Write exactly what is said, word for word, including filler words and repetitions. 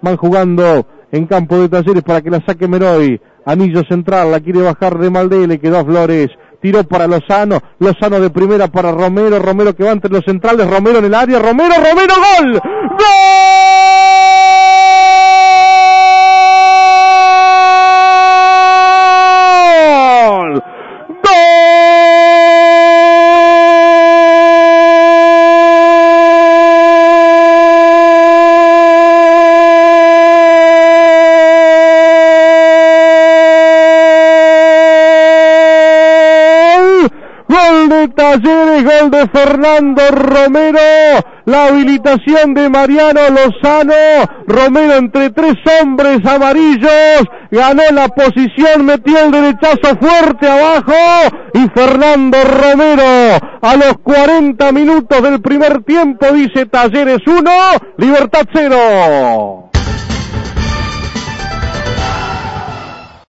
van jugando en campo de Talleres para que la saque Meroy. Anillo central, la quiere bajar de Maldé, le quedó a Flores. Tiró para Lozano, Lozano de primera para Romero, Romero que va entre los centrales, Romero en el área, Romero, Romero, ¡gol! ¡Gol! Gol de Talleres, gol de Fernando Romero, la habilitación de Mariano Lozano, Romero entre tres hombres amarillos, ganó la posición, metió el derechazo fuerte abajo, y Fernando Romero a los cuarenta minutos del primer tiempo dice Talleres uno, Libertad cero.